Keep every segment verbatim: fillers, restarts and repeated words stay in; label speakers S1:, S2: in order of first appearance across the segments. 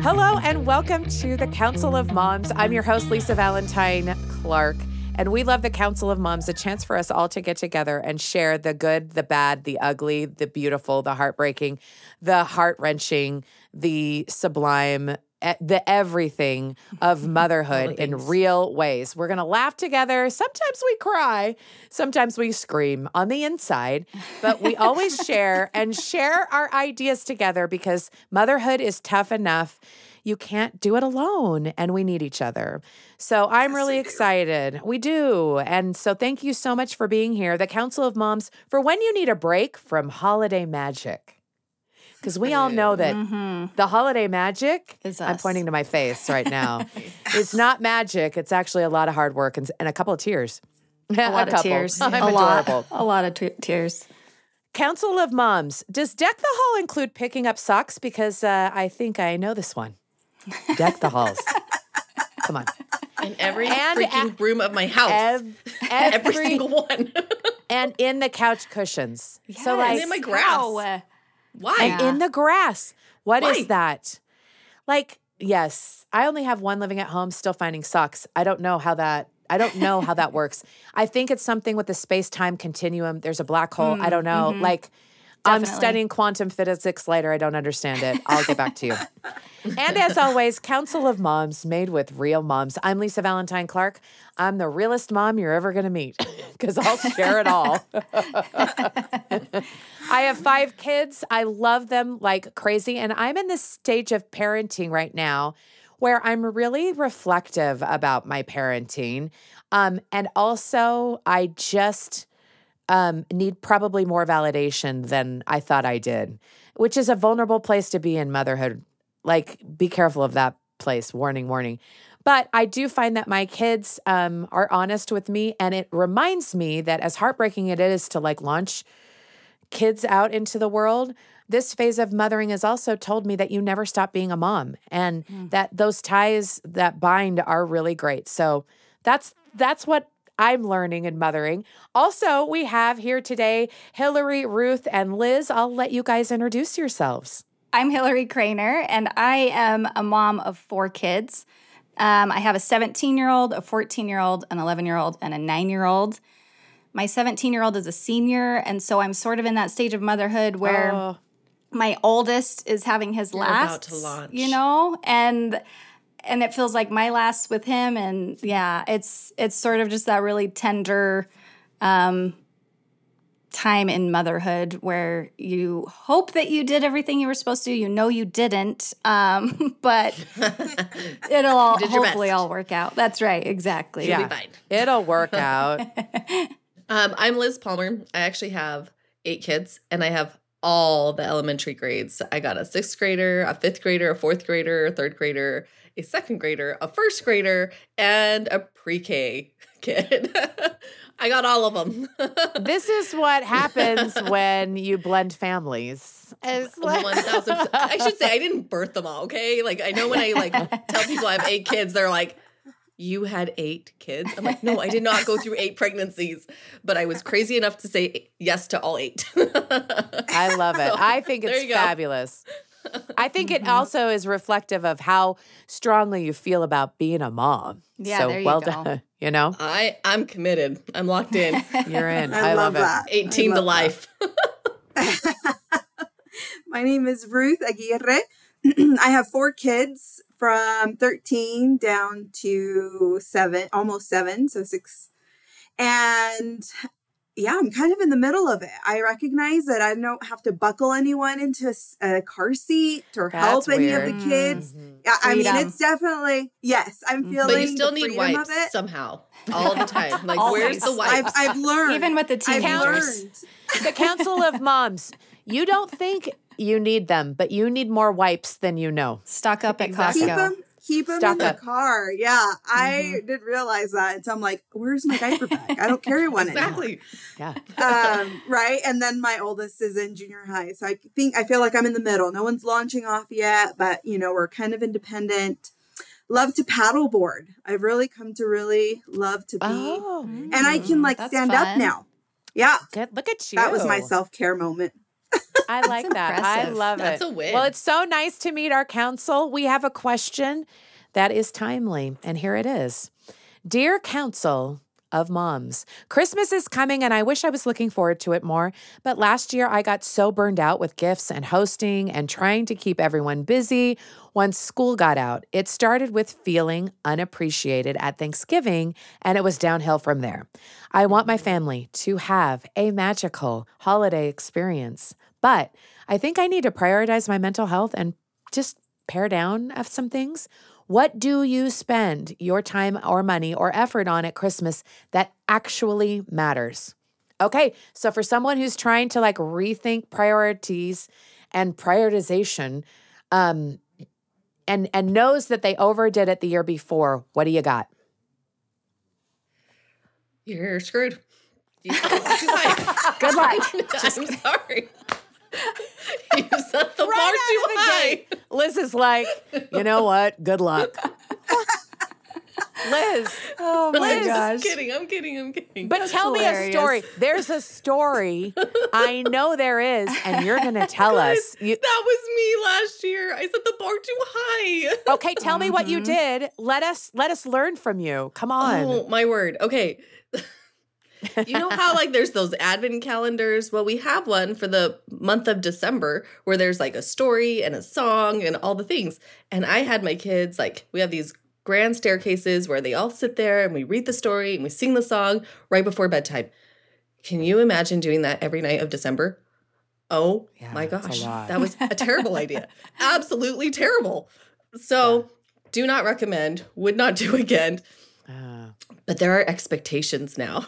S1: Hello and welcome to the Council of Moms. I'm your host, Lisa Valentine Clark, and we love the Council of Moms, a chance for us all to get together and share the good, the bad, the ugly, the beautiful, the heartbreaking, the heart-wrenching, the sublime, the everything of motherhood in real ways. We're going to laugh together. Sometimes we cry. Sometimes we scream on the inside. But we always share and share our ideas together because motherhood is tough enough. You can't do it alone, and we need each other. So I'm yes, really we excited. We do. And so thank you so much for being here. The Council of Moms for when you need a break from holiday magic. Because we all know that mm-hmm. the holiday magic, is us. I'm pointing to my face right now, it's not magic. It's actually a lot of hard work and, and a couple of tears.
S2: A lot a of tears.
S1: I'm
S2: a
S1: adorable.
S2: Lot, a lot of t- tears.
S1: Council of Moms, does Deck the Hall include picking up socks? Because uh, I think I know this one. Deck the halls. Come on.
S3: In every and freaking a- room of my house. Ev- every, every single one.
S1: And in the couch cushions.
S3: Yes. So like, and in my grass. How? Why?
S1: And in the grass. What Why? is that? Like, yes, I only have one living at home, still finding socks. I don't know how that, I don't know how that works. I think it's something with the space-time continuum. There's a black hole. Mm, I don't know. Mm-hmm. Like, Definitely. I'm studying quantum physics later. I don't understand it. I'll get back to you. And as always, Council of Moms made with real moms. I'm Lisa Valentine Clark. I'm the realest mom you're ever going to meet because I'll share it all. I have five kids. I love them like crazy. And I'm in this stage of parenting right now where I'm really reflective about my parenting. Um, and also, I just... Um, need probably more validation than I thought I did, which is a vulnerable place to be in motherhood. Like, be careful of that place. Warning, warning. But I do find that my kids um, are honest with me, and it reminds me that as heartbreaking it is to like launch kids out into the world, this phase of mothering has also told me that you never stop being a mom, and mm. that those ties that bind are really great. So that's that's what I'm learning and mothering. Also, we have here today Hillary, Ruth, and Liz. I'll let you guys introduce yourselves.
S2: I'm Hillary Craner, and I am a mom of four kids. Um, I have a seventeen-year-old, a fourteen-year-old, an eleven-year-old, and a nine-year-old. My seventeen-year-old is a senior, and so I'm sort of in that stage of motherhood where oh. my oldest is having his
S3: You're
S2: last,
S3: about to launch.
S2: you know, and... And it feels like my last with him, and yeah, it's it's sort of just that really tender um, time in motherhood where you hope that you did everything you were supposed to. You know you didn't, um, but it'll all, hopefully all work out. That's right, exactly.
S1: Yeah,
S3: You'll be fine.
S1: It'll work out.
S3: um, I'm Liz Palmer. I actually have eight kids, and I have all the elementary grades. I got a sixth grader, a fifth grader, a fourth grader, a third grader, a second grader, a first grader, and a pre-K kid. I got all of them.
S1: This is what happens when you blend families.
S3: Like- one thousand I should say I didn't birth them all, okay? Like, I know when I like tell people I have eight kids, they're like, you had eight kids? I'm like, no, I did not go through eight pregnancies, but I was crazy enough to say yes to all eight.
S1: I love it. So, I think it's fabulous. I think it also is reflective of how strongly you feel about being a mom.
S2: Yeah,
S1: so
S2: there you
S1: well
S2: go.
S1: done. You know,
S3: I I'm committed. I'm locked in.
S1: You're in.
S4: I,
S1: I
S4: love,
S1: love
S4: that.
S1: it.
S3: eighteen to life.
S4: My name is Ruth Aguirre. I have four kids from thirteen down to seven, almost seven, so six. And yeah, I'm kind of in the middle of it. I recognize that I don't have to buckle anyone into a, a car seat or
S1: That's
S4: help any
S1: weird.
S4: of the kids.
S2: Mm-hmm.
S4: Yeah, I mean,
S2: Freedom.
S4: it's definitely, yes, I'm feeling
S3: But you still
S4: the
S3: need
S4: freedom
S3: wipes
S4: of it.
S3: somehow, all the time. Like,
S2: Always.
S3: where's the
S4: I've,
S3: wipes?
S4: I've learned.
S2: Even with the
S4: I've
S2: teenagers.
S4: learned.
S1: The Council of Moms. You don't think you need them, but you need more wipes than you know.
S2: Stock up at
S1: Exactly.
S4: Keep
S2: Costco.
S4: them, keep them
S1: Stock
S4: in the
S1: up.
S4: car. Yeah, I
S1: Mm-hmm.
S4: didn't realize that until I'm like, where's my diaper bag? I don't carry one
S3: Exactly.
S1: Yeah.
S4: anymore. Um, right, and then my oldest is in junior high, so I think I feel like I'm in the middle. No one's launching off yet, but you know we're kind of independent. Love to paddleboard. I've really come to really love to be,
S1: Oh,
S4: and I can like
S2: that's
S4: stand up
S2: fun.
S4: now. Yeah,
S1: good. Look at you.
S4: that was my self care moment.
S1: I like that. I
S2: impressive.
S1: love
S3: That's
S1: it.
S3: a win.
S1: Well, it's so nice to meet our council. We have a question that is timely, and here it is. Dear Council of Moms, Christmas is coming, and I wish I was looking forward to it more. But last year, I got so burned out with gifts and hosting and trying to keep everyone busy once school got out. It started with feeling unappreciated at Thanksgiving, and it was downhill from there. I want my family to have a magical holiday experience, but I think I need to prioritize my mental health and just pare down of some things. What do you spend your time or money or effort on at Christmas that actually matters? Okay, so for someone who's trying to like rethink priorities and prioritization, um, and and knows that they overdid it the year before, what do you got?
S3: You're screwed. You set the bar too high.
S2: Good luck.
S3: I'm sorry. You set the
S1: Right
S3: bar
S1: out
S3: too
S1: of the
S3: high.
S1: gate, Liz is like, you know what? Good luck. Liz,
S2: Oh my
S1: Liz,
S2: gosh.
S3: I'm kidding. I'm kidding. I'm kidding.
S1: but tell me a
S2: hilarious.
S1: story. There's a story. I know there is, and you're going to tell us. You,
S3: That was me last year. I set the bar too high.
S1: okay, tell me what you did. Let us let us learn from you. Come on.
S3: Oh, my word. Okay. You know how like there's those advent calendars? Well, we have one for the month of December where there's like a story and a song and all the things. And I had my kids like we have these grand staircases where they all sit there and we read the story and we sing the song right before bedtime. Can you imagine doing that every night of December? Oh
S1: Yeah,
S3: my
S1: that's a
S3: gosh.
S1: lot.
S3: That was a terrible idea. Absolutely terrible. So do not recommend, would not do again.
S1: Uh,
S3: But there are expectations now.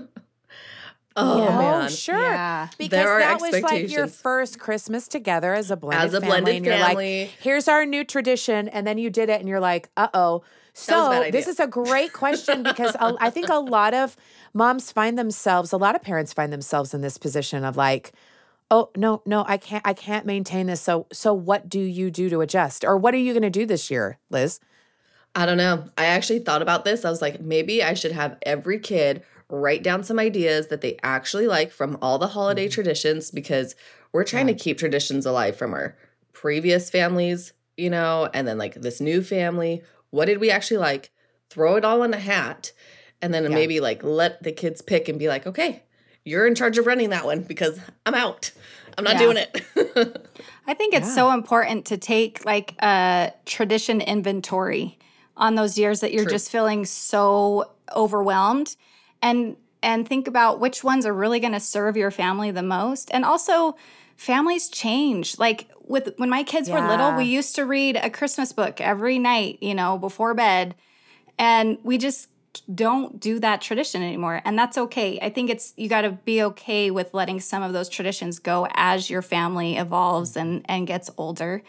S3: Oh,
S2: Yeah.
S1: oh,
S3: man.
S1: sure.
S2: Yeah.
S1: Because
S3: There are
S1: that was like your
S3: expectations.
S1: first Christmas together as a blended
S3: As a
S1: family.
S3: blended
S1: and you're
S3: family.
S1: like, here's our new tradition. And then you did it and you're like, uh-oh.
S3: That was a bad
S1: So this
S3: idea.
S1: is a great question because a- I think a lot of moms find themselves, a lot of parents find themselves in this position of like, oh, no, no, I can't, I can't maintain this. So, so what do you do to adjust? Or what are you going to do this year, Liz?
S3: I don't know. I actually thought about this. I was like, maybe I should have every kid write down some ideas that they actually like from all the holiday traditions because we're trying
S1: Yeah.
S3: to keep traditions alive from our previous families, you know, and then like this new family. What did we actually like? Throw it all in a hat and then
S1: Yeah.
S3: maybe like let the kids pick and be like, okay, you're in charge of running that one because I'm out. I'm not
S2: Yeah.
S3: doing it.
S2: I think it's
S1: Yeah.
S2: so important to take like a tradition inventory on those years that you're
S3: True.
S2: just feeling so overwhelmed and and think about which ones are really going to serve your family the most. And also families change. Like with when my kids were little,
S1: Yeah.
S2: we used to read a Christmas book every night, you know, before bed. And we just don't do that tradition anymore. And that's okay. I think it's you got to be okay with letting some of those traditions go as your family evolves and and gets older.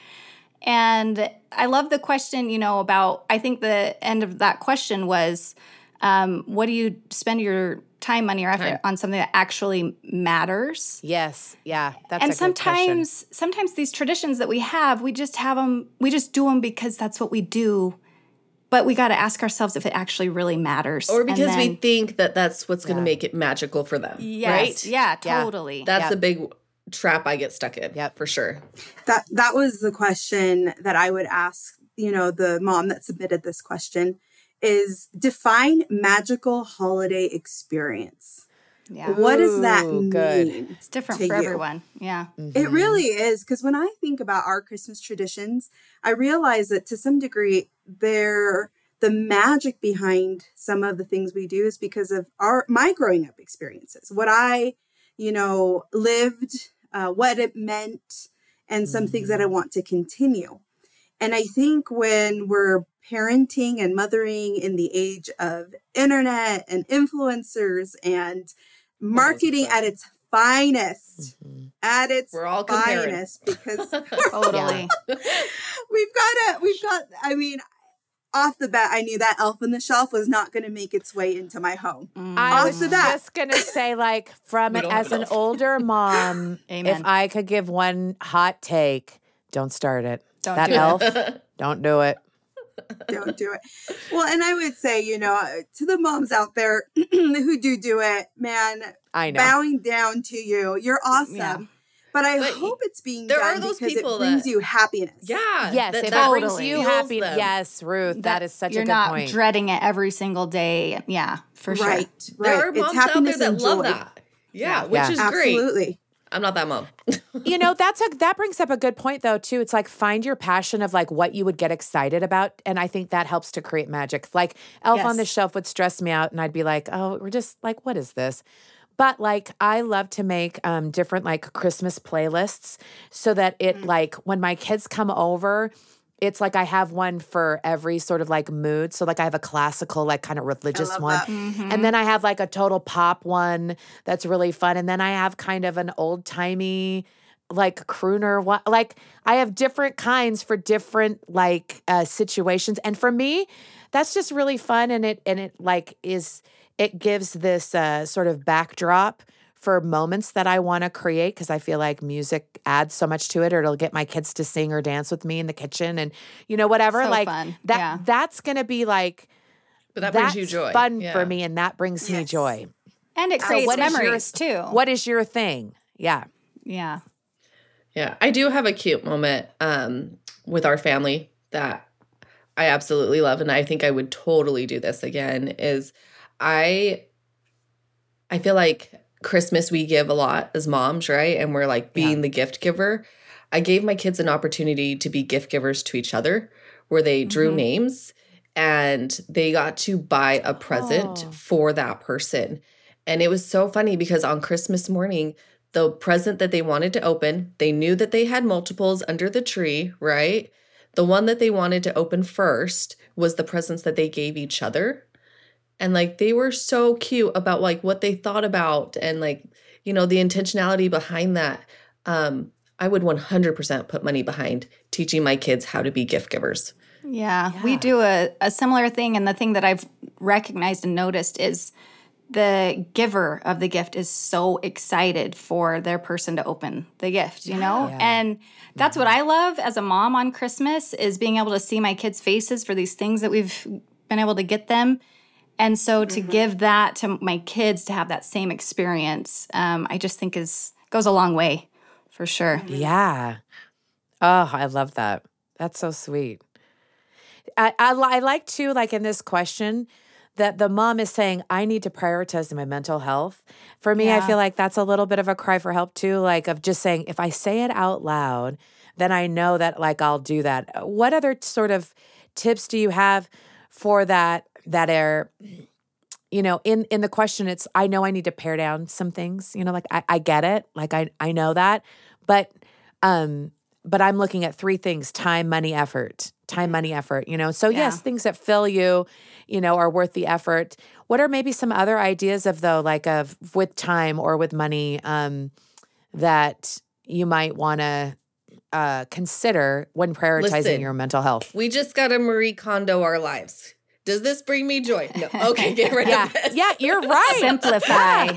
S2: And I love the question, you know, about I think the end of that question was um, what do you spend your time, money, or effort
S3: Time.
S2: on something that actually matters?
S1: Yes. Yeah. That's
S2: And
S1: a good question.
S2: sometimes sometimes these traditions that we have, we just have them, we just do them because that's what we do. But we got to ask ourselves if it actually really matters.
S3: Or
S2: And
S3: because we
S2: then-
S3: think that that's what's going to
S1: Yeah.
S3: make it magical for them.
S2: yes,
S3: Right?
S2: yeah,
S1: Yeah.
S2: totally.
S3: That's
S1: Yep.
S3: the big trap I get stuck in.
S1: Yep.
S3: For sure.
S4: That that was the question that I would ask, you know, the mom that submitted this question is define magical holiday experience.
S2: yeah,
S4: What does that
S1: Ooh,
S4: mean?
S1: good.
S2: it's different
S4: to
S2: for
S4: you?
S2: everyone. Yeah,
S4: It
S1: Mhm.
S4: really is because when I think about our Christmas traditions, I realize that to some degree they're the magic behind some of the things we do is because of our my growing up experiences, what I, you know, lived, uh, what it meant, and some things that I want to continue. And I think when we're parenting and mothering in the age of internet and influencers and marketing at its finest,
S1: Mhm.
S4: at its
S3: We're all comparing.
S4: finest, because
S2: totally.
S4: we've got to, we've got, I mean, off the bat, I knew that Elf on the Shelf was not going to make its way into my home.
S1: I
S4: Off
S1: was
S4: the bat.
S1: just gonna say, like, from
S3: We
S1: it
S3: don't have
S1: as an
S3: enough.
S1: older mom,
S2: Amen.
S1: if I could give one hot take, don't start it.
S2: Don't
S1: that
S2: do it.
S1: elf, don't do it.
S4: Don't do it. Well, and I would say, you know, to the moms out there who do do it, man,
S1: I know.
S4: bowing down to you. You're awesome.
S2: Yeah.
S4: But I
S3: But
S4: hope it's being
S3: there
S4: done
S3: are those
S4: because it
S3: people
S4: brings
S3: that-
S4: you happiness.
S3: Yeah.
S1: Yes,
S3: that-
S1: if
S3: that
S1: it brings
S2: Totally.
S1: you
S3: fuels
S1: happy.
S3: them.
S1: Yes, Ruth, that is such
S2: You're
S1: a good
S2: not
S1: point.
S2: dreading it every single day. Yeah, for sure.
S4: Right,
S3: There
S4: right.
S3: are
S4: It's
S3: moms out there
S4: happiness
S3: that
S4: and
S3: love
S4: joy.
S3: that. Yeah,
S2: Yeah.
S3: which
S1: Yeah.
S3: is great.
S4: Absolutely.
S3: I'm not that mom.
S1: You know, that's a that brings up a good point though too. It's like find your passion of like what you would get excited about, and I think that helps to create magic. Like Elf on the
S2: Yes.
S1: Shelf would stress me out, and I'd be like, oh, we're just like, what is this? But like I love to make um, different like Christmas playlists so that it like when my kids come over, it's like I have one for every sort of like mood. So like I have a classical like kind of religious
S4: love
S1: one.
S4: that.
S1: And then I have like a total pop one that's really fun. And then I have kind of an old timey like crooner one. Like I have different kinds for different like uh, situations. And for me, that's just really fun. And it and it like is it gives this uh, sort of backdrop for moments that I want to create because I feel like music adds so much to it, or it'll get my kids to sing or dance with me in the kitchen, and you know whatever.
S2: So
S1: like
S2: fun.
S1: that.
S2: Yeah.
S1: That's gonna be like
S3: But that
S1: that's
S3: brings you joy.
S1: fun
S3: Yeah.
S1: for me, and that brings me
S4: Yes.
S1: joy.
S2: And it
S1: So
S2: creates
S1: what is your-
S2: memories too.
S1: What is your thing? Yeah.
S2: Yeah.
S3: Yeah, I do have a cute moment um, with our family that I absolutely love, and I think I would totally do this again. Is I, I feel like Christmas we give a lot as moms, right? And we're like being
S1: Yeah.
S3: the gift giver. I gave my kids an opportunity to be gift givers to each other, where they drew
S2: Mhm.
S3: names and they got to buy a present
S1: Oh.
S3: for that person. And it was so funny because on Christmas morning, the present that they wanted to open, they knew that they had multiples under the tree, right? The one that they wanted to open first was the presents that they gave each other. And like they were so cute about like what they thought about and like, you know, the intentionality behind that. Um, I would one hundred percent put money behind teaching my kids how to be gift givers.
S2: Yeah,
S1: Yeah.
S2: we do a, a similar thing. And the thing that I've recognized and noticed is the giver of the gift is so excited for their person to open the gift, you know?
S1: Yeah.
S2: And that's what I love as a mom on Christmas is being able to see my kids' faces for these things that we've been able to get them. And so to give that to my kids to have that same experience, um, I just think is goes a long way for sure.
S1: Yeah. Oh, I love that. That's so sweet. I, I, li- I like too, like in this question, that the mom is saying, I need to prioritize my mental health. For me, I
S2: Yeah.
S1: feel like that's a little bit of a cry for help too, like of just saying, if I say it out loud, then I know that like I'll do that. What other sort of tips do you have for that, that are, you know, in, in the question, it's, I know I need to pare down some things, you know, like I, I get it. Like I, I know that, but, um, but I'm looking at three things: time, money, effort, time, money, effort, you know? So
S2: Yeah.
S1: yes, things that fill you, you know, are worth the effort. What are maybe some other ideas of though, like of with time or with money, um, that you might want to, uh, consider when prioritizing
S3: Listen.
S1: your mental health?
S3: We just got to Marie Kondo our lives. Does this bring me joy? No. Okay, get rid
S1: Yeah.
S3: of this.
S1: Yeah, you're right.
S2: Simplify.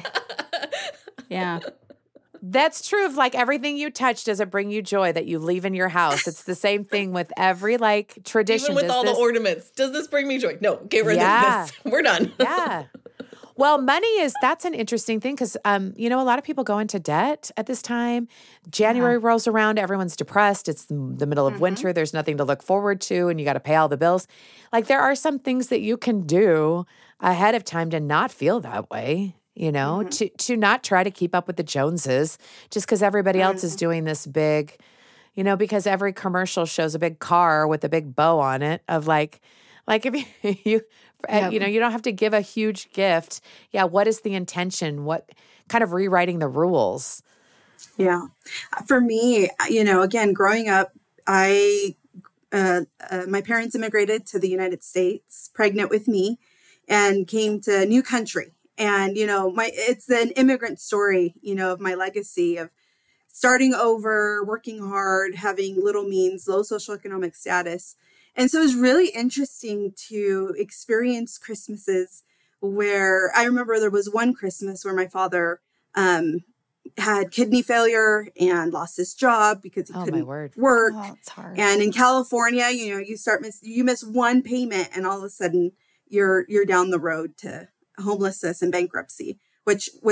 S2: Yeah.
S1: That's true of like everything you touch. Does it bring you joy that you leave in your house? It's the same thing with every like tradition.
S3: Even with
S1: Does
S3: all
S1: this-
S3: the ornaments. Does this bring me joy? No, get rid
S1: Yeah.
S3: of this. We're done.
S1: Yeah. Well, money is, that's an interesting thing because, um, you know, a lot of people go into debt at this time. January rolls around, everyone's depressed. It's the the middle of winter. There's nothing to look forward to, and you got to pay all the bills. Like, there are some things that you can do ahead of time to not feel that way, you know, to, to not try to keep up with the Joneses just because everybody else is doing this big, you know, because every commercial shows a big car with a big bow on it of like, like if you, you uh,
S2: Yep.
S1: you know, you don't have to give a huge gift. Yeah. What is the intention? What kind of rewriting the rules?
S4: Yeah. For me, you know, again, growing up, I, uh, uh, my parents immigrated to the United States, pregnant with me, and came to a new country. And, you know, my, it's an immigrant story, you know, of my legacy of starting over, working hard, having little means, low socioeconomic status. And so it was really interesting to experience Christmases where I remember there was one Christmas where my father, um, had kidney failure and lost his job because he
S1: Oh, my
S4: couldn't
S1: word.
S4: work.
S2: Oh, it's hard.
S4: And in California, you know, you start miss you miss one payment and all of a sudden you're you're down the road to homelessness and bankruptcy, which which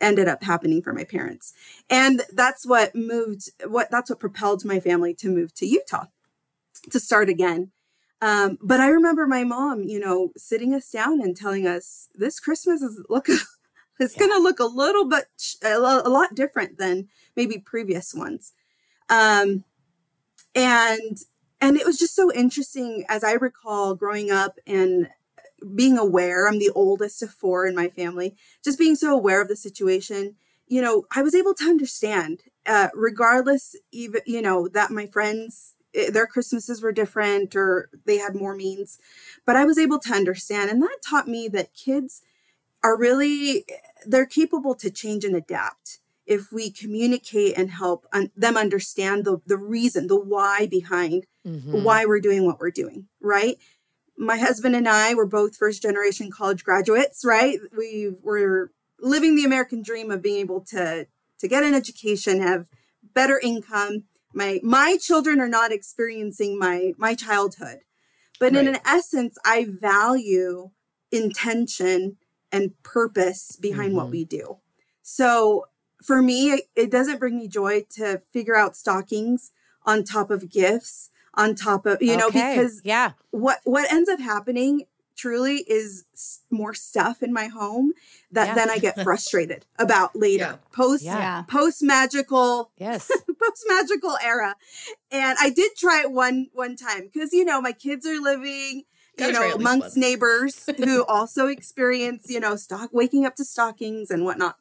S4: ended up happening for my parents. And that's what moved, what that's what propelled my family to move to Utah, to start again. Um, but I remember my mom, you know, sitting us down and telling us this Christmas is look, it's yeah. going to look a little bit, a lot different than maybe previous ones. Um, and, and it was just so interesting as I recall growing up and being aware. I'm the oldest of four in my family, just being so aware of the situation. You know, I was able to understand, uh, regardless, even, you know, that my friends, their Christmases were different or they had more means, but I was able to understand. And that taught me that kids are really, they're capable to change and adapt if we communicate and help un- them understand the, the reason, the why behind mm-hmm. why we're doing what we're doing, right? My husband and I were both first generation college graduates, right? We were living the American dream of being able to, to get an education, have better income. My, my children are not experiencing my, my childhood, but right. in an essence, I value intention and purpose behind mm-hmm. what we do. So for me, it, it doesn't bring me joy to figure out stockings on top of gifts, on top of, you know,
S1: okay.
S4: because
S1: yeah.
S4: what, what ends up happening truly is more stuff in my home that yeah. then I get frustrated about later. Yeah. Post,
S2: yeah.
S4: post magical,
S1: yes,
S4: post magical era. And I did try it one, one time because, you know, my kids are living, you know, amongst neighbors who also experience, you know, stock, waking up to stockings and whatnot.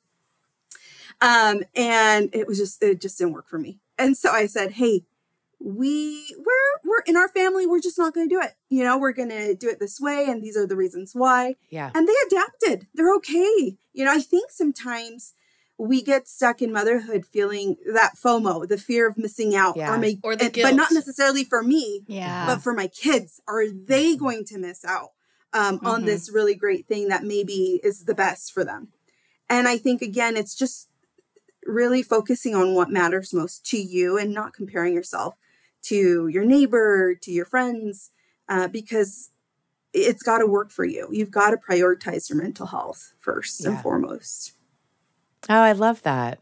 S4: Um, and it was just, it just didn't work for me. And so I said, hey, we we're we're in our family, we're just not going to do it. You know, we're going to do it this way. And these are the reasons why.
S1: Yeah.
S4: And they adapted. They're okay. You know, I think sometimes we get stuck in motherhood feeling that FOMO, the fear of missing out,
S1: yeah.
S4: or, my,
S3: or the
S4: and,
S3: guilt.
S4: But not necessarily for me,
S2: yeah.
S4: but for my kids. Are they going to miss out um, mm-hmm. on this really great thing that maybe is the best for them? And I think, again, it's just really focusing on what matters most to you and not comparing yourself to your neighbor, to your friends, uh, because it's got to work for you. You've got to prioritize your mental health first yeah. and foremost.
S1: Oh, I love that.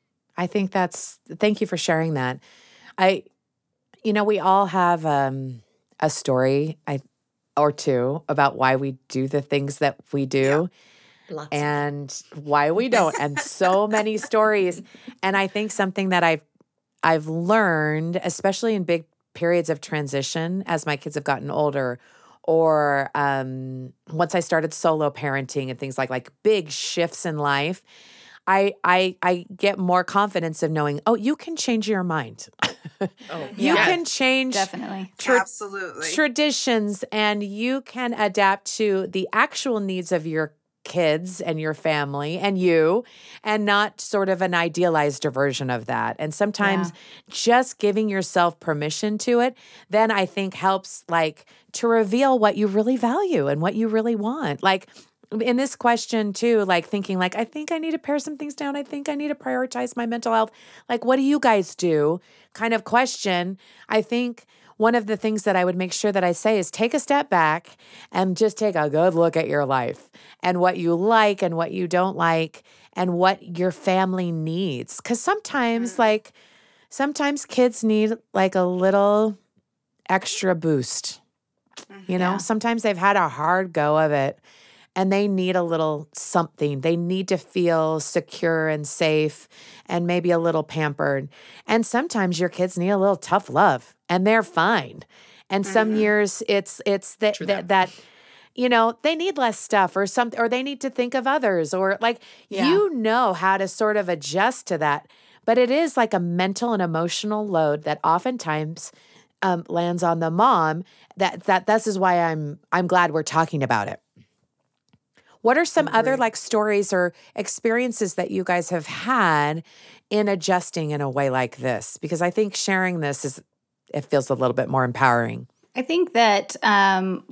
S1: I think that's, thank you for sharing that. I, you know, we all have um, a story I or two about why we do the things that we do.
S3: Yeah. Lots
S1: and why we don't, and so many stories. And I think something that I've I've learned, especially in big periods of transition as my kids have gotten older, or um, once I started solo parenting and things like like big shifts in life, I I I get more confidence of knowing, oh, you can change your mind.
S3: oh,
S1: you
S3: yes.
S1: can change
S2: definitely
S4: tra- absolutely
S1: traditions, and you can adapt to the actual needs of your kids and your family and you, and not sort of an idealized version of that. And sometimes yeah. just giving yourself permission to it, then I think helps like to reveal what you really value and what you really want. Like in this question too, like thinking like, I think I need to pare some things down. I think I need to prioritize my mental health. Like, what do you guys do? Kind of question. I think one of the things that I would make sure that I say is take a step back and just take a good look at your life and what you like and what you don't like and what your family needs. Because sometimes, like, sometimes kids need like a little extra boost. You know, yeah. sometimes they've had a hard go of it and they need a little something. They need to feel secure and safe and maybe a little pampered. And sometimes your kids need a little tough love and they're fine. And mm-hmm. some years it's it's that, that that you know, they need less stuff or something, or they need to think of others, or like yeah. you know how to sort of adjust to that. But it is like a mental and emotional load that oftentimes um, lands on the mom. That that this is why I'm I'm glad we're talking about it. What are some other like stories or experiences that you guys have had in adjusting in a way like this? Because I think sharing this is, it feels a little bit more empowering.
S2: I think that um,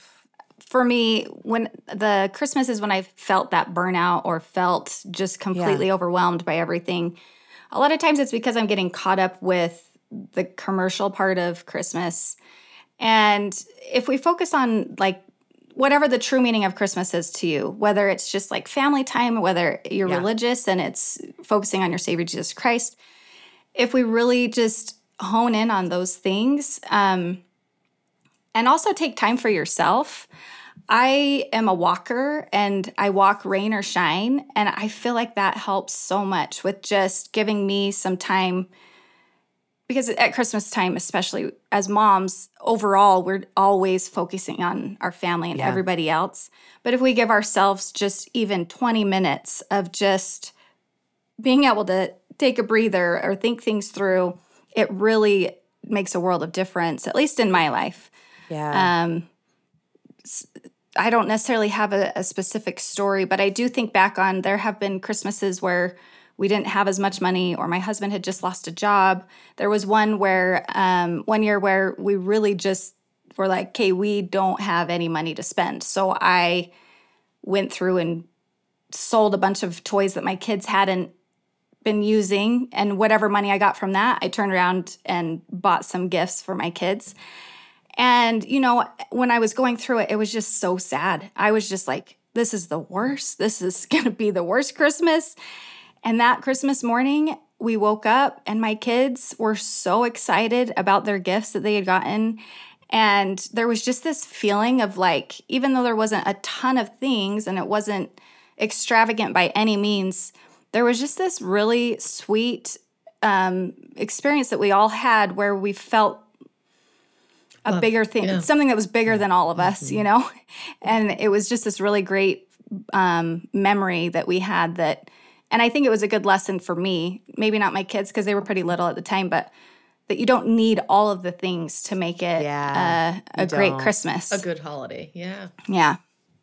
S2: for me, when the Christmas is when I felt that burnout or felt just completely yeah. overwhelmed by everything. A lot of times it's because I'm getting caught up with the commercial part of Christmas. And if we focus on like whatever the true meaning of Christmas is to you, whether it's just like family time, whether you're
S1: Yeah.
S2: religious and it's focusing on your Savior Jesus Christ, if we really just hone in on those things, um, and also take time for yourself. I am a walker and I walk rain or shine, and I feel like that helps so much with just giving me some time. Because at Christmas time, especially as moms, overall, we're always focusing on our family and
S1: Yeah.
S2: everybody else. But if we give ourselves just even twenty minutes of just being able to take a breather or think things through, it really makes a world of difference, at least in my life.
S1: Yeah.
S2: Um, s- I don't necessarily have a, a specific story, but I do think back on there have been Christmases where we didn't have as much money, or my husband had just lost a job. There was one where, um, one year where we really just were like, okay, we don't have any money to spend. So I went through and sold a bunch of toys that my kids hadn't been using. And whatever money I got from that, I turned around and bought some gifts for my kids. And, you know, when I was going through it, it was just so sad. I was just like, this is the worst. This is going to be the worst Christmas. And that Christmas morning, we woke up and my kids were so excited about their gifts that they had gotten. And there was just this feeling of like, even though there wasn't a ton of things and it wasn't extravagant by any means, there was just this really sweet um, experience that we all had where we felt a
S3: Love.
S2: bigger thing,
S3: Yeah.
S2: something that was bigger than all of us, you know? And it was just this really great um, memory that we had that, and I think it was a good lesson for me, maybe not my kids because they were pretty little at the time, but that you don't need all of the things to make it
S1: Yeah,
S2: uh, a
S1: you
S2: great
S1: don't.
S2: Christmas.
S3: A good holiday. Yeah.
S2: Yeah.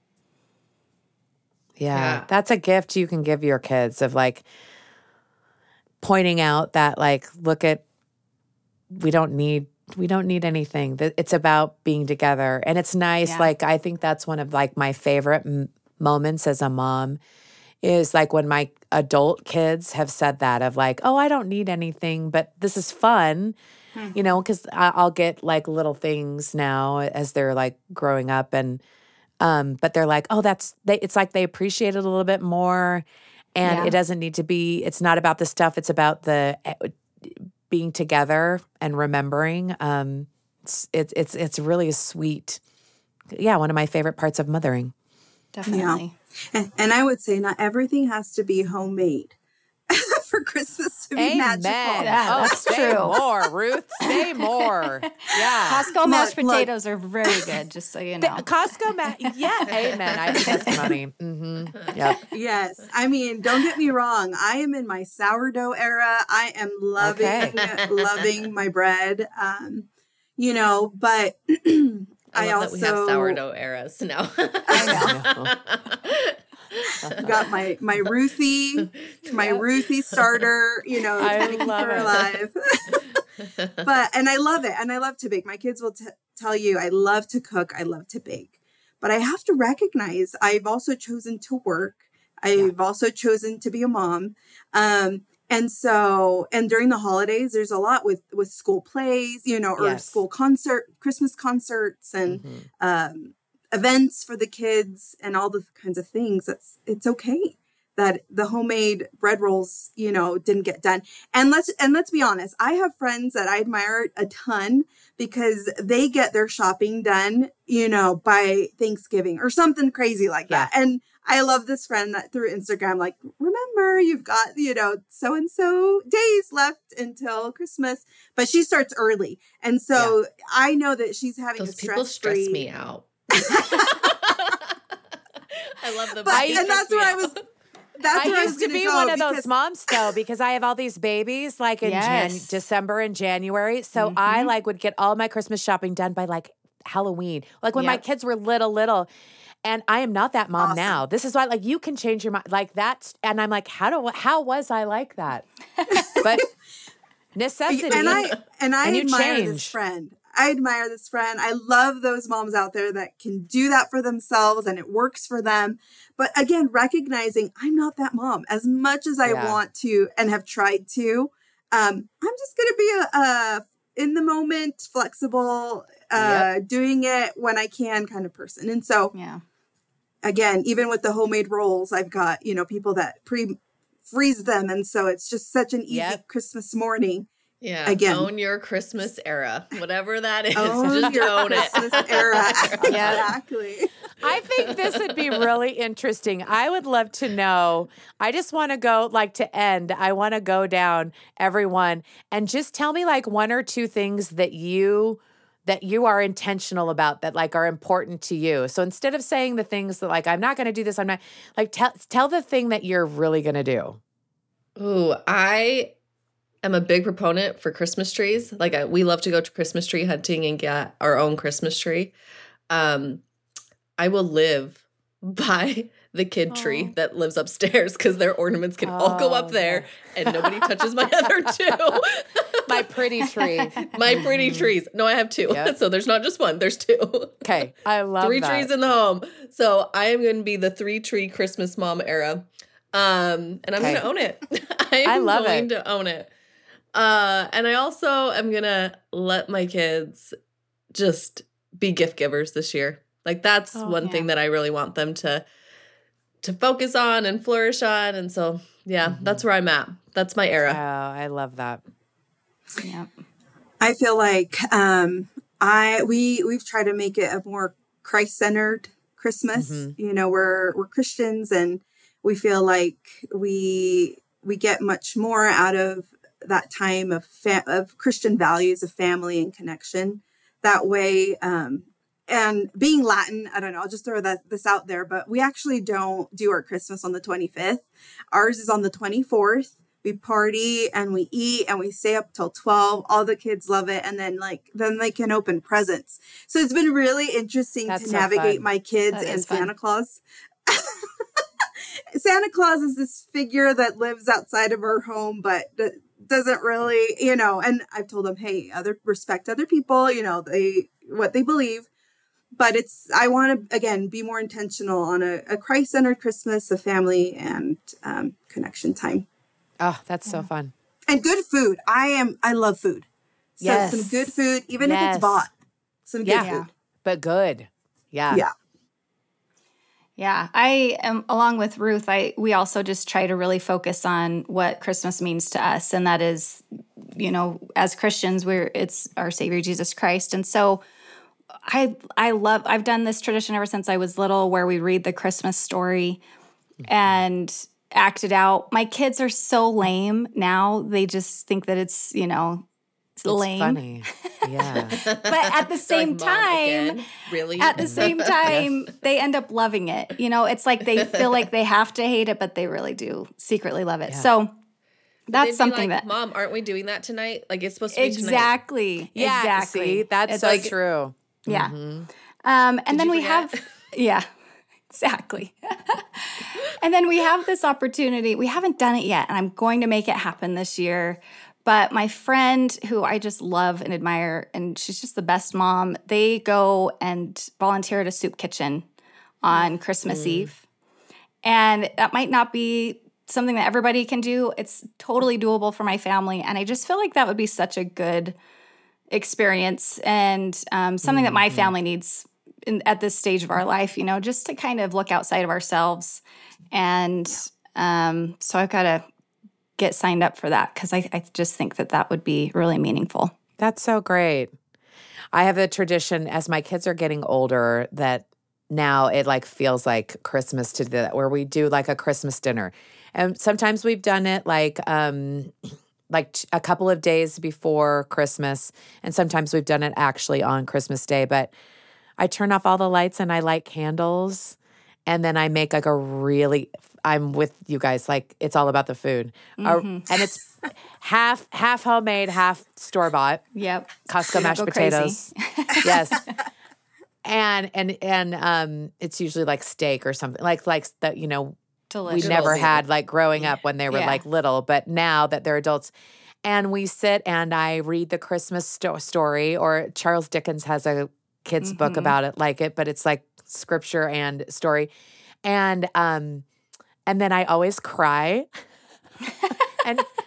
S1: Yeah,
S3: Yeah.
S1: that's a gift you can give your kids of like pointing out that like, look at, we don't need, we don't need anything. That it's about being together. And it's nice.
S2: Yeah.
S1: Like, I think that's one of like my favorite m- moments as a mom is like when my adult kids have said that of like, oh, I don't need anything, but this is fun, you know, because I'll get like little things now as they're like growing up and, Um, but they're like, oh, that's they. It's like they appreciate it a little bit more, and
S2: Yeah.
S1: it doesn't need to be. It's not about the stuff. It's about the eh, being together and remembering. Um, it's it's it's it's really sweet. Yeah, one of my favorite parts of mothering.
S2: Definitely.
S4: And, and I would say not everything has to be homemade for Christmas to be
S1: Amen.
S4: magical.
S2: Yeah,
S1: oh,
S2: that's
S1: say
S2: true.
S1: more, Ruth. Say more. Yeah.
S2: Costco mashed
S4: Look, look.
S2: potatoes are very good, just so you know.
S1: Costco, ma- yeah, amen. I have testimony. Mm-hmm. Yep.
S4: Yes. I mean, don't get me wrong. I am in my sourdough era. I am loving,
S1: Okay.
S4: loving my bread. Um, you know, but
S3: I,
S4: I,
S3: love
S4: also
S3: that we have sourdough eras now.
S4: I've got my my Ruthie, my
S3: Yep.
S4: Ruthie starter, you know,
S1: I
S4: kind of keep
S1: love
S4: her
S1: it.
S4: alive. But and I love it, and I love to bake. My kids will t- tell you I love to cook, I love to bake, but I have to recognize I've also chosen to work. I've also chosen to be a mom, um, and so and during the holidays, there's a lot with with school plays, you know, or
S1: Yes.
S4: school concert, Christmas concerts, and
S1: Mhm.
S4: um, events for the kids, and all the kinds of things. That's it's okay that the homemade bread rolls, you know, didn't get done. And let's and let's be honest, I have friends that I admire a ton because they get their shopping done, you know, by Thanksgiving or something crazy like that. And I love this friend that through Instagram, like, remember, you've got, you know, so and so days left until Christmas, but she starts early. And so I know that she's having
S3: Those
S4: a
S3: people
S4: stress-free
S3: stress me out. I love them.
S4: But
S3: They
S4: and
S3: stress
S4: that's
S3: me
S4: where I
S3: out.
S4: was. That's
S1: I
S4: where I
S1: used
S4: was
S1: to
S4: gonna
S1: be
S4: go
S1: one of
S4: because-
S1: those moms though, because I have all these babies like in Jan-
S2: Yes.
S1: December and January. So I like would get all my Christmas shopping done by like Halloween, like when my
S2: Yep.
S1: kids were little, little. And I am not that mom
S4: Awesome.
S1: now. This is why, like, you can change your mind, like that's. And I'm like, how do how was I like that? But necessity.
S4: And I and I
S1: And you
S4: admire this
S1: change.
S4: friend. I admire this friend. I love those moms out there that can do that for themselves and it works for them. But again, recognizing I'm not that mom as much as I
S1: Yeah.
S4: want to and have tried to. Um, I'm just going to be a, a in the moment, flexible, uh, yep. doing it when I can kind of person. And so,
S2: yeah.
S4: again, even with the homemade rolls, I've got, you know, people that pre freeze them. And so it's just such an easy yep. Christmas morning.
S3: Yeah.
S4: Again.
S3: Own your Christmas era, whatever that is.
S4: Own
S3: just
S4: your
S3: own
S4: Christmas
S3: it.
S4: era. Exactly.
S1: I think this would be really interesting. I would love to know. I just want to go like to end. I want to go down everyone and just tell me like one or two things that you that you are intentional about that like are important to you. So instead of saying the things that like I'm not going to do this, I'm not like tell tell the thing that you're really going to do.
S3: Ooh, I I'm a big proponent for Christmas trees. Like I, we love to go to Christmas tree hunting and get our own Christmas tree. Um, I will live by the kid tree
S1: Oh.
S3: that lives upstairs because their ornaments can all go
S1: Oh,
S3: up there
S1: yeah.
S3: and nobody touches my other two.
S1: My pretty tree.
S3: My pretty trees. No, I have two.
S1: Yep.
S3: So there's not just one, there's two.
S1: Okay. I love
S3: Three
S1: that.
S3: trees in the home. So I am going to be the three tree Christmas mom era. Um, and I'm
S1: Okay.
S3: going to own it. I am
S1: I love
S3: going
S1: it.
S3: to own it. Uh, and I also am going to let my kids just be gift givers this year. Like that's
S1: Oh,
S3: one
S2: yeah.
S3: thing that I really want them to to focus on and flourish on. And so, yeah,
S1: Mhm.
S3: that's where I'm at. That's my
S1: Oh,
S3: era.
S1: I love that.
S2: Yeah.
S4: I feel like um, I we we've tried to make it a more Christ-centered Christmas.
S1: Mhm.
S4: You know, we're we're Christians, and we feel like we we get much more out of that time of fa- of Christian values of family and connection. That way, um, and being Latin, I don't know. I'll just throw that this out there, but we actually don't do our Christmas on the twenty-fifth. Ours is on the twenty-fourth. We party and we eat and we stay up till twelve. All the kids love it. And then like, then they can open presents. So it's been really interesting
S1: That's
S4: to
S1: so
S4: navigate
S1: fun.
S4: my kids
S2: That
S4: and
S2: is fun.
S4: Santa Claus. Santa Claus is this figure that lives outside of our home, but that doesn't really, you know, and I've told them, hey, other respect other people, you know, they, what they believe. But it's, I want to, again, be more intentional on a, a Christ-centered Christmas, a family and um, connection time.
S1: Oh, that's so fun.
S4: And good food. I am, I love food. So
S1: Yes.
S4: some good food, even if
S1: Yes.
S4: it's bought. Some good
S1: Yeah.
S4: food.
S1: But good. Yeah.
S4: Yeah.
S2: Yeah, I am along with Ruth. I we also just try to really focus on what Christmas means to us, and that is, you know, as Christians, we're it's our Savior Jesus Christ, and so I I love. I've done this tradition ever since I was little, where we read the Christmas story and act it out. My kids are so lame now; they just think that it's you know it's
S1: It's
S2: lame.
S1: funny. Yeah.
S2: But at the
S3: They're
S2: same
S3: like, "Mom,
S2: time.
S3: again? Really?
S2: At the same time, they end up loving it. You know, it's like they feel like they have to hate it, but they really do secretly love it.
S1: Yeah.
S2: So
S3: They'd
S2: that's
S3: be
S2: something
S3: like,
S2: that
S3: Mom, aren't we doing that tonight? Like it's supposed to be tonight.
S2: exactly,
S1: Yeah.
S2: exactly.
S1: See, that's
S2: It's
S1: so
S2: like-
S1: true.
S2: yeah.
S1: Mhm.
S2: Um, and
S3: Did
S2: then
S3: you
S2: we
S3: forget?
S2: have, yeah, exactly. And then we have this opportunity. We haven't done it yet, and I'm going to make it happen this year. But my friend, who I just love and admire, and she's just the best mom, they go and volunteer at a soup kitchen on Christmas
S3: Mm.
S2: Eve. And that might not be something that everybody can do. It's totally doable for my family. And I just feel like that would be such a good experience and um, something that my family needs in, at this stage of our life, you know, just to kind of look outside of ourselves. And um, so I've got to get signed up for that because I, I just think that that would be really meaningful.
S1: That's so great. I have a tradition as my kids are getting older that now it like feels like Christmas to the where we do like a Christmas dinner. And sometimes we've done it like um like t- a couple of days before Christmas, and sometimes we've done it actually on Christmas Day, but I turn off all the lights and I light candles, and then I make like a really I'm with you guys, like it's all about the food. Uh,
S2: Mhm.
S1: and it's half half homemade, half store-bought.
S2: Yep.
S1: Costco mashed
S2: Go crazy.
S1: potatoes. Yes. And and and um it's usually like steak or something. Like like that, you know, we
S2: Delicious.
S1: never
S3: Good.
S1: had like growing up when they were
S2: Yeah.
S1: like little, but now that they're adults. And we sit and I read the Christmas sto- story, or Charles Dickens has a kid's book
S2: Mhm.
S1: about it like it, but it's like scripture and story. And um and then I always cry. and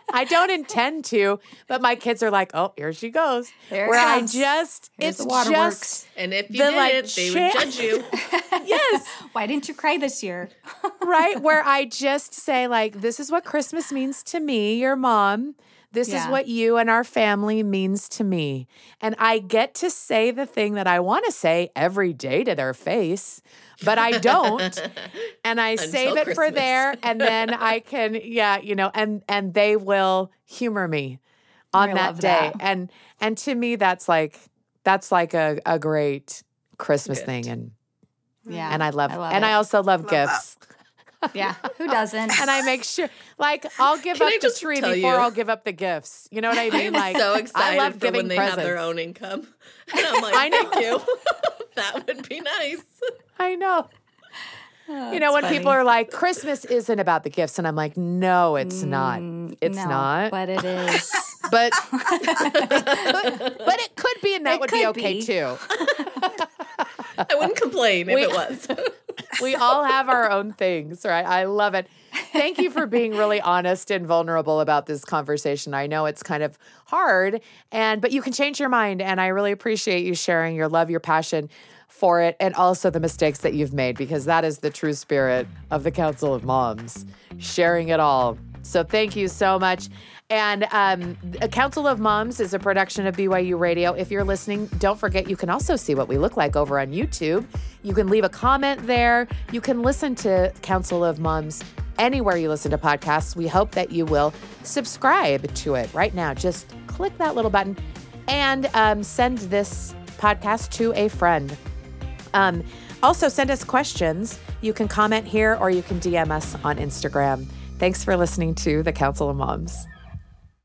S1: I don't intend to, but my kids are like, oh, here she goes.
S2: There it
S1: Where I
S2: comes.
S1: just,
S2: Here's
S1: it's
S2: the waterworks.
S1: just,
S3: And if you
S1: The,
S3: did
S1: like,
S3: it, they
S1: cha-
S3: would judge you.
S1: yes,
S2: Why didn't you cry this year?
S1: right? Where I just say, like, this is what Christmas means to me, your mom. This is
S2: Yeah.
S1: what you and our family means to me. And I get to say the thing that I want to say every day to their face, but I don't. And I save it for
S3: Christmas.
S1: there. And then I can, yeah, you know, and and they will humor me on
S2: I
S1: that
S2: love
S1: day.
S2: that.
S1: And and to me, that's like that's like a, a great Christmas
S3: Gift.
S1: thing. And
S2: Yeah.
S1: and I love,
S2: I love
S1: and
S2: it.
S1: I also love,
S4: Love
S1: gifts.
S2: Yeah. Who doesn't?
S1: And I make sure, like, I'll give
S3: Can
S1: up
S3: I
S1: the
S3: just
S1: tree
S3: tell
S1: before
S3: you?
S1: I'll give up the gifts. You know what I mean?
S3: I'm
S1: Like,
S3: so
S1: I
S3: excited
S1: love
S3: for
S1: giving
S3: when they
S1: presents.
S3: have their own income. And I'm like,
S1: I know.
S3: thank you. That would be nice.
S1: I know.
S2: Oh,
S1: You know, when
S2: that's
S1: people
S2: funny.
S1: are like, Christmas isn't about the gifts. And I'm like, no, it's not.
S2: Mm,
S1: It's
S2: no,
S1: not.
S2: But it is.
S1: But, but it could be, and that
S2: It
S1: would be
S2: could
S1: okay
S2: be.
S1: too.
S3: I wouldn't complain if
S1: We-
S3: it was.
S1: We all have our own things, right? I love it. Thank you for being really honest and vulnerable about this conversation. I know it's kind of hard, and but you can change your mind, and I really appreciate you sharing your love, your passion for it, and also the mistakes that you've made, because that is the true spirit of the Council of Moms, sharing it all. So thank you so much. And um, a Council of Moms is a production of B Y U Radio. If you're listening, don't forget you can also see what we look like over on YouTube. You can leave a comment there. You can listen to Council of Moms anywhere you listen to podcasts. We hope that you will subscribe to it right now. Just click that little button and um, send this podcast to a friend. Um, also, send us questions. You can comment here or you can D M us on Instagram. Thanks for listening to the Council of Moms.